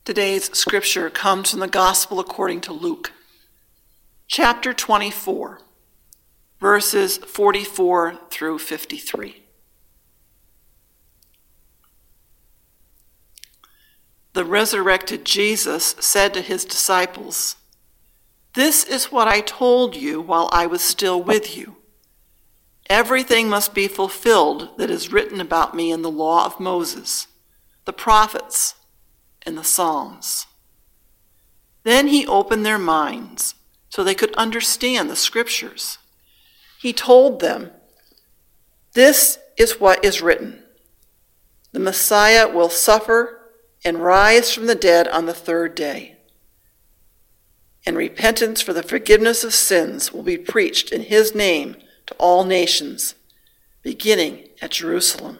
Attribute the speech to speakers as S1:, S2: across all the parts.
S1: Today's scripture comes from the Gospel according to Luke, chapter 24, verses 44 through 53. The resurrected Jesus said to his disciples, "This is what I told you while I was still with you. Everything must be fulfilled that is written about me in the law of Moses, the prophets, and the Psalms." Then he opened their minds so they could understand the scriptures. He told them, "This is what is written. The Messiah will suffer and rise from the dead on the third day. And repentance for the forgiveness of sins will be preached in his name to all nations, beginning at Jerusalem.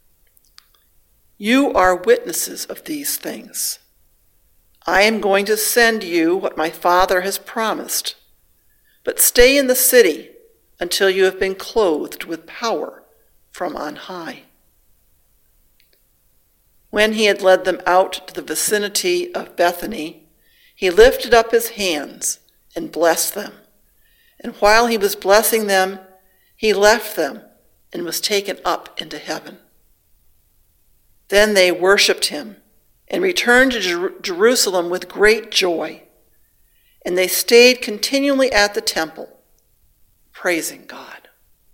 S1: You are witnesses of these things. I am going to send you what my Father has promised, but stay in the city until you have been clothed with power from on high." When he had led them out to the vicinity of Bethany, he lifted up his hands and blessed them. And while he was blessing them, he left them and was taken up into heaven. Then they worshiped him and returned to Jerusalem with great joy. And they stayed continually at the temple, praising God.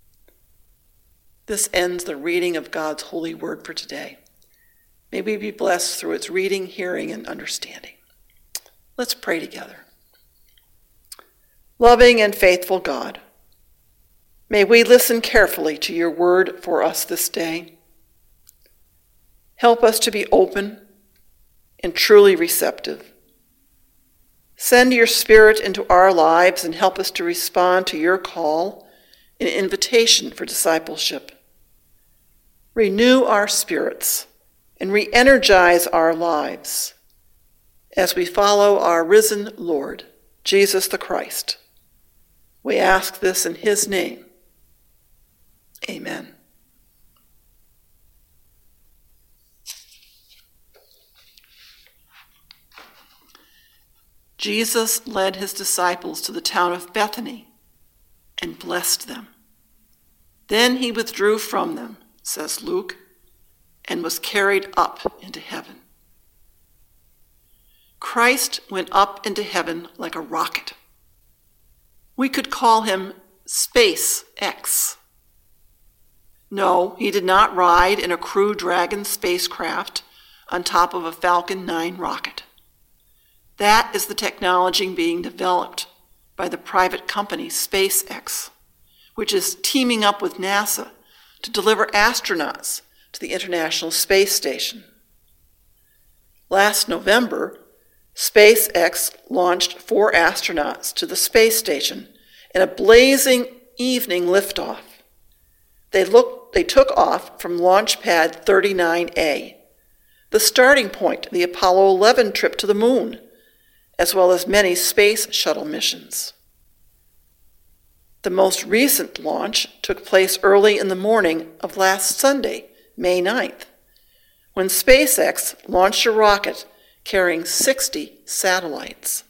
S1: This ends the reading of God's holy word for today. May we be blessed through its reading, hearing, and understanding. Let's pray together. Loving and faithful God, may we listen carefully to your word for us this day. Help us to be open and truly receptive. Send your Spirit into our lives and help us to respond to your call and invitation for discipleship. Renew our spirits and re-energize our lives as we follow our risen Lord, Jesus the Christ. We ask this in his name. Amen. Jesus led his disciples to the town of Bethany and blessed them. Then he withdrew from them, says Luke, and was carried up into heaven. Christ went up into heaven like a rocket. We could call him SpaceX. No, he did not ride in a Crew Dragon spacecraft on top of a Falcon 9 rocket. That is the technology being developed by the private company SpaceX, which is teaming up with NASA to deliver astronauts to the International Space Station. Last November, SpaceX launched 4 astronauts to the space station in a blazing evening liftoff. They took off from Launch Pad 39A, the starting point of the Apollo 11 trip to the moon, as well as many space shuttle missions. The most recent launch took place early in the morning of last Sunday, May 9th, when SpaceX launched a rocket carrying 60 satellites.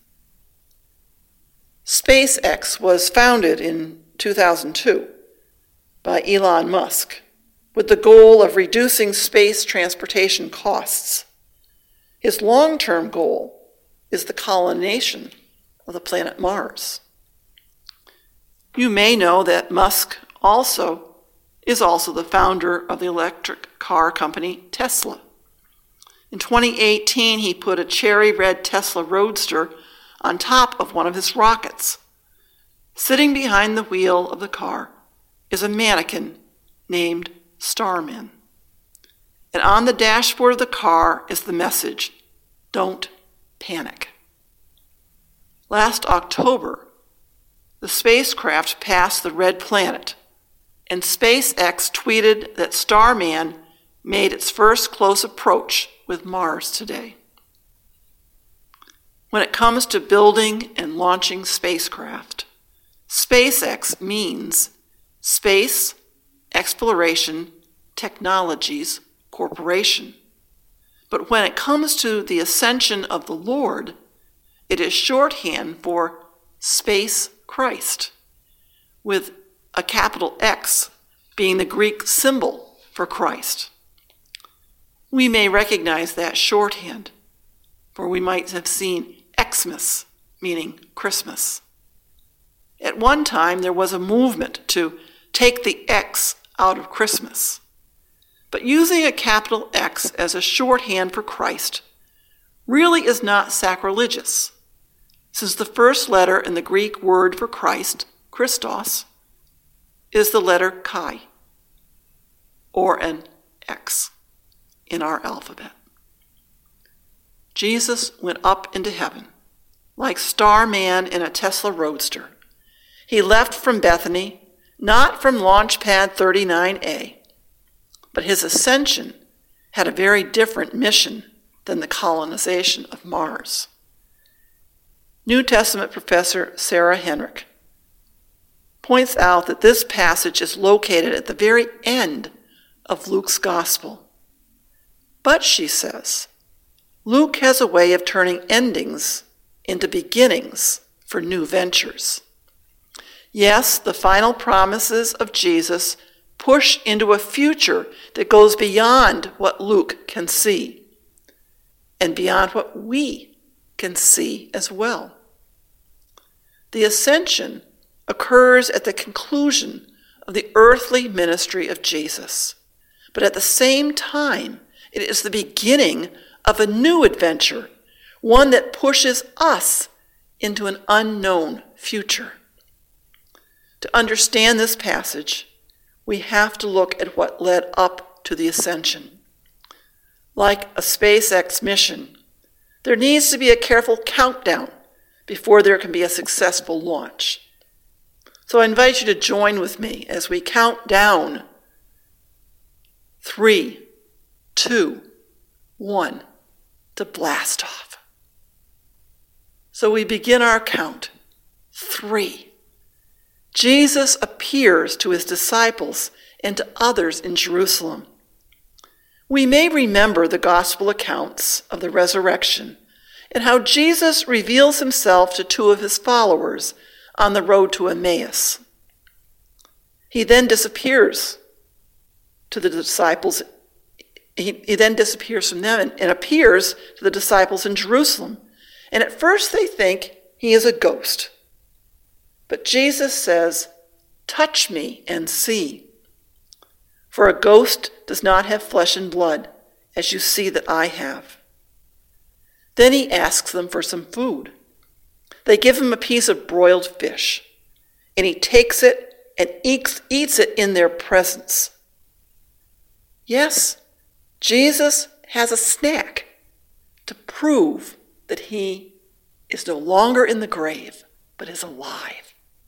S1: SpaceX was founded in 2002 by Elon Musk with the goal of reducing space transportation costs. His long-term goal is the colonization of the planet Mars. You may know that Musk is also the founder of the electric car company Tesla. In 2018, he put a cherry red Tesla Roadster on top of one of his rockets. Sitting behind the wheel of the car is a mannequin named Starman. And on the dashboard of the car is the message, "Don't panic." Last October, the spacecraft passed the red planet, and SpaceX tweeted that Starman made its first close approach with Mars today. When it comes to building and launching spacecraft, SpaceX means Space Exploration Technologies Corporation. But when it comes to the ascension of the Lord, it is shorthand for space Christ, with a capital X being the Greek symbol for Christ. We may recognize that shorthand, for we might have seen Xmas, meaning Christmas. At one time, there was a movement to take the X out of Christmas. But using a capital X as a shorthand for Christ really is not sacrilegious, since the first letter in the Greek word for Christ, Christos, is the letter chi, or an X in our alphabet. Jesus went up into heaven, like Starman in a Tesla Roadster. He left from Bethany, not from Launchpad 39A, but his ascension had a very different mission than the colonization of Mars. New Testament professor Sarah Henrich points out that this passage is located at the very end of Luke's gospel. But, she says, Luke has a way of turning endings into beginnings for new ventures. Yes, the final promises of Jesus push into a future that goes beyond what Luke can see, and beyond what we can see as well. The ascension occurs at the conclusion of the earthly ministry of Jesus, but at the same time, it is the beginning of a new adventure, one that pushes us into an unknown future. To understand this passage, we have to look at what led up to the ascension. Like a SpaceX mission, there needs to be a careful countdown before there can be a successful launch. So I invite you to join with me as we count down 3, 2, 1 to blast off. So we begin our count. 3. Jesus appears to his disciples and to others in Jerusalem. We may remember the gospel accounts of the resurrection and how Jesus reveals himself to 2 of his followers on the road to Emmaus. He then disappears to the disciples. He then disappears from them and appears to the disciples in Jerusalem. And at first they think he is a ghost. But Jesus says, "Touch me and see. For a ghost does not have flesh and blood, as you see that I have." Then he asks them for some food. They give him a piece of broiled fish, and he takes it and eats it in their presence. Yes, Jesus has a snack to prove that he is no longer in the grave, but is alive.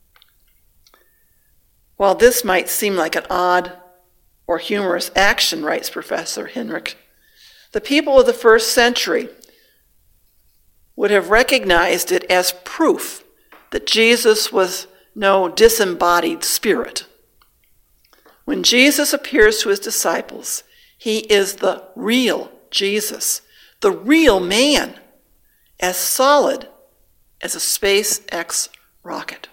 S1: While this might seem like an odd or humorous action, writes Professor Henrich, the people of the first century would have recognized it as proof that Jesus was no disembodied spirit. When Jesus appears to his disciples, he is the real Jesus, the real man, as solid as a SpaceX rocket.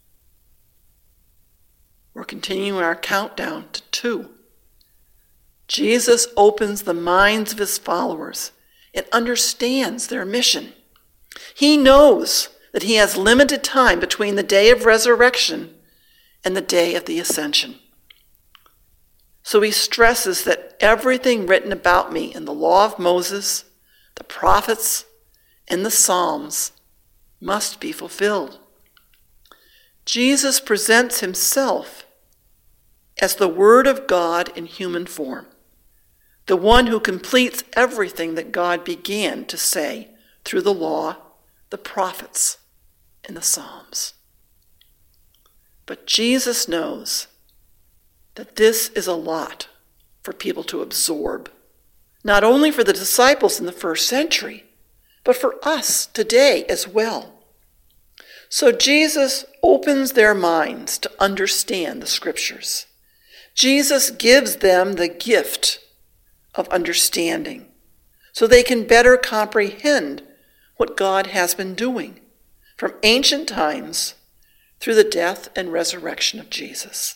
S1: We're continuing our countdown to 2. Jesus opens the minds of his followers and understands their mission. He knows that he has limited time between the day of resurrection and the day of the ascension. So he stresses that everything written about me in the law of Moses, the prophets, and the Psalms must be fulfilled. Jesus presents himself as the Word of God in human form, the one who completes everything that God began to say through the law, the prophets, and the Psalms. But Jesus knows that this is a lot for people to absorb, not only for the disciples in the first century, but for us today as well. So Jesus opens their minds to understand the scriptures. Jesus gives them the gift of understanding so they can better comprehend what God has been doing from ancient times through the death and resurrection of Jesus.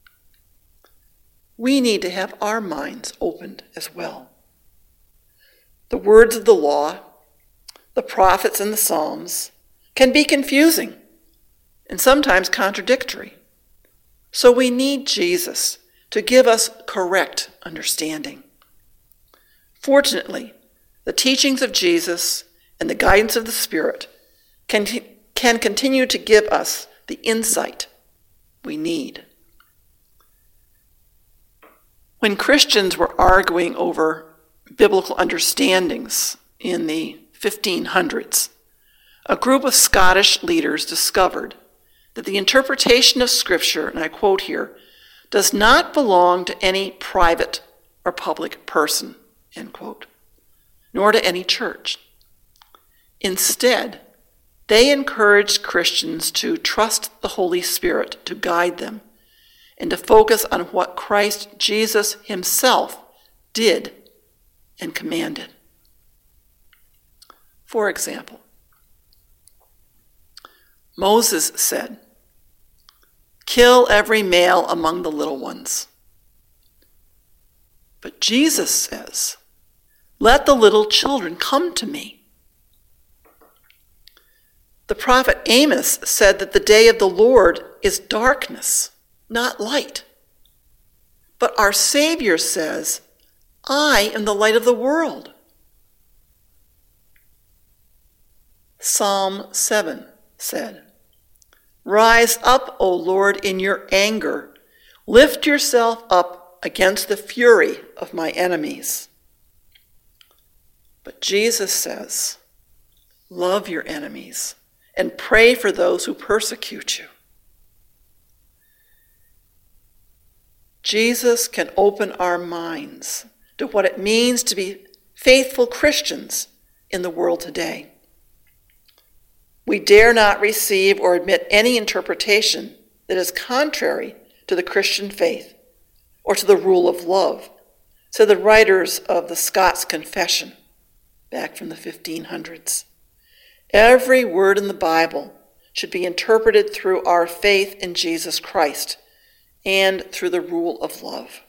S1: We need to have our minds opened as well. The words of the law, the prophets and the Psalms can be confusing and sometimes contradictory. So we need Jesus to give us correct understanding. Fortunately, the teachings of Jesus and the guidance of the Spirit can continue to give us the insight we need. When Christians were arguing over biblical understandings in the 1500s, a group of Scottish leaders discovered that the interpretation of Scripture, and I quote here, does not belong to any private or public person, end quote, nor to any church. Instead, they encouraged Christians to trust the Holy Spirit to guide them and to focus on what Christ Jesus himself did and commanded. For example, Moses said, "Kill every male among the little ones." But Jesus says, "Let the little children come to me." The prophet Amos said that the day of the Lord is darkness, not light. But our Savior says, "I am the light of the world." Psalm 7 said, "Rise up, O Lord, in your anger. Lift yourself up against the fury of my enemies." But Jesus says, "Love your enemies and pray for those who persecute you." Jesus can open our minds to what it means to be faithful Christians in the world today. We dare not receive or admit any interpretation that is contrary to the Christian faith or to the rule of love, said the writers of the Scots Confession back from the 1500s. Every word in the Bible should be interpreted through our faith in Jesus Christ and through the rule of love.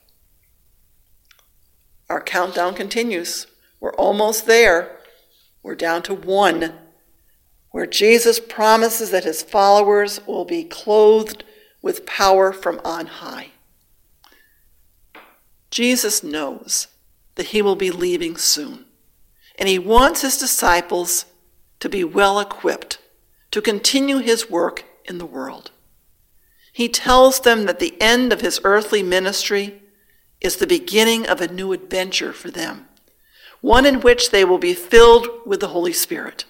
S1: Our countdown continues. We're almost there. We're down to 1, where Jesus promises that his followers will be clothed with power from on high. Jesus knows that he will be leaving soon, and he wants his disciples to be well equipped to continue his work in the world. He tells them that the end of his earthly ministry is the beginning of a new adventure for them, one in which they will be filled with the Holy Spirit.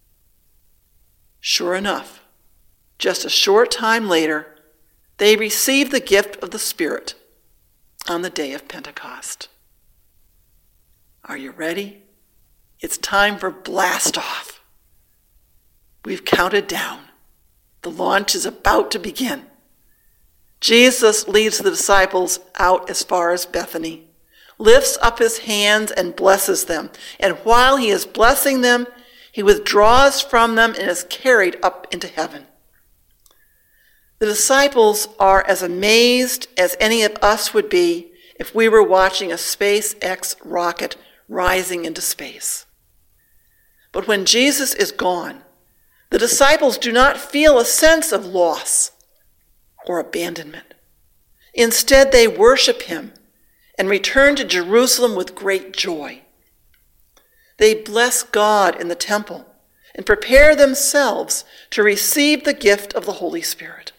S1: Sure enough, just a short time later, they receive the gift of the Spirit on the day of Pentecost. Are you ready? It's time for blast off. We've counted down. The launch is about to begin. Jesus leads the disciples out as far as Bethany, lifts up his hands and blesses them. And while he is blessing them, he withdraws from them and is carried up into heaven. The disciples are as amazed as any of us would be if we were watching a SpaceX rocket rising into space. But when Jesus is gone, the disciples do not feel a sense of loss or abandonment. Instead, they worship him and return to Jerusalem with great joy. They bless God in the temple and prepare themselves to receive the gift of the Holy Spirit.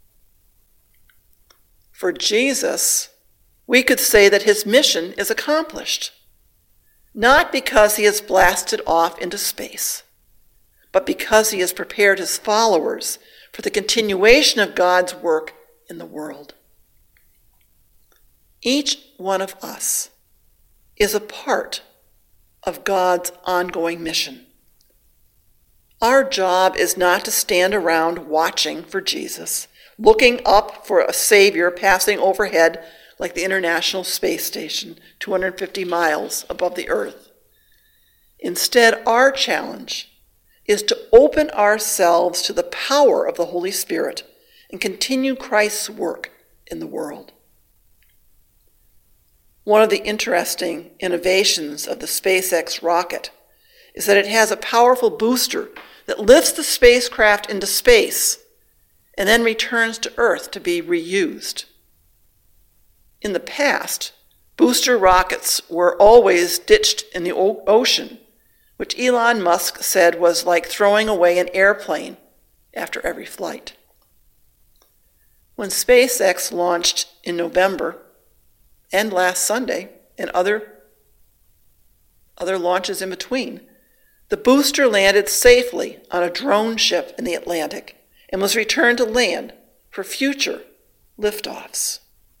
S1: For Jesus, we could say that his mission is accomplished, not because he has blasted off into space, but because he has prepared his followers for the continuation of God's work in the world. Each one of us is a part of God's ongoing mission. Our job is not to stand around watching for Jesus, looking up for a Savior passing overhead like the International Space Station, 250 miles above the earth. Instead, our challenge is to open ourselves to the power of the Holy Spirit and continue Christ's work in the world. One of the interesting innovations of the SpaceX rocket is that it has a powerful booster that lifts the spacecraft into space and then returns to Earth to be reused. In the past, booster rockets were always ditched in the ocean, which Elon Musk said was like throwing away an airplane after every flight. When SpaceX launched in November and last Sunday and other launches in between, the booster landed safely on a drone ship in the Atlantic and was returned to land for future liftoffs.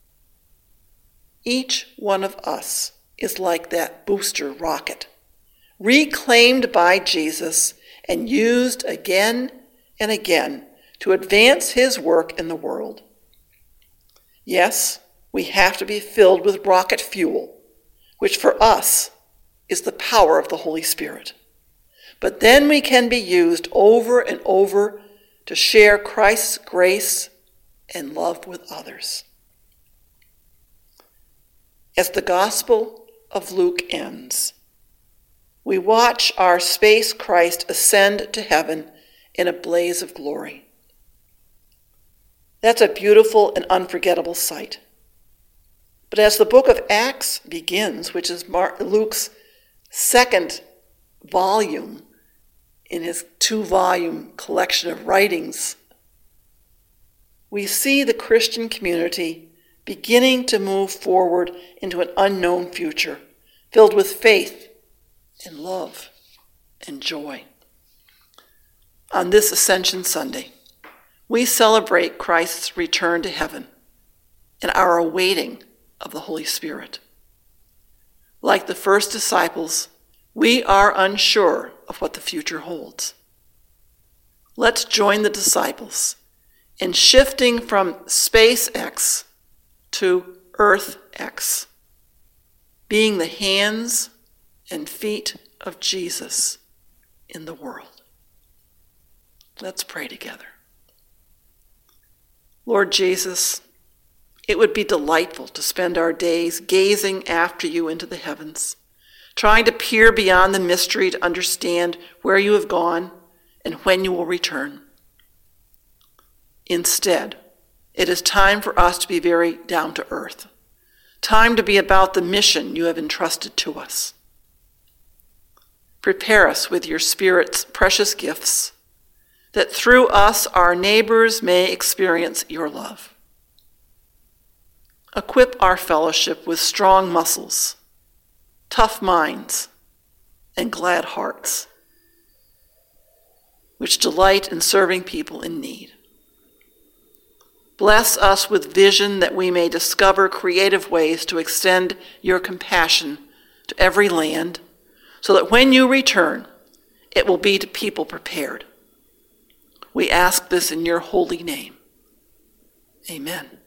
S1: Each one of us is like that booster rocket, reclaimed by Jesus and used again and again to advance his work in the world. Yes, we have to be filled with rocket fuel, which for us is the power of the Holy Spirit. But then we can be used over and over to share Christ's grace and love with others. As the Gospel of Luke ends, we watch our space Christ ascend to heaven in a blaze of glory. That's a beautiful and unforgettable sight. But as the book of Acts begins, which is Luke's second volume in his 2-volume collection of writings, we see the Christian community beginning to move forward into an unknown future, filled with faith and love and joy. On this Ascension Sunday, we celebrate Christ's return to heaven and our awaiting of the Holy Spirit. Like the first disciples, we are unsure of what the future holds. Let's join the disciples in shifting from SpaceX to EarthX, being the hands and feet of Jesus in the world. Let's pray together. Lord Jesus, it would be delightful to spend our days gazing after you into the heavens, trying to peer beyond the mystery to understand where you have gone and when you will return. Instead, it is time for us to be very down to earth, time to be about the mission you have entrusted to us. Prepare us with your Spirit's precious gifts, that through us our neighbors may experience your love. Equip our fellowship with strong muscles, tough minds, and glad hearts, which delight in serving people in need. Bless us with vision that we may discover creative ways to extend your compassion to every land, so that when you return, it will be to people prepared. We ask this in your holy name. Amen.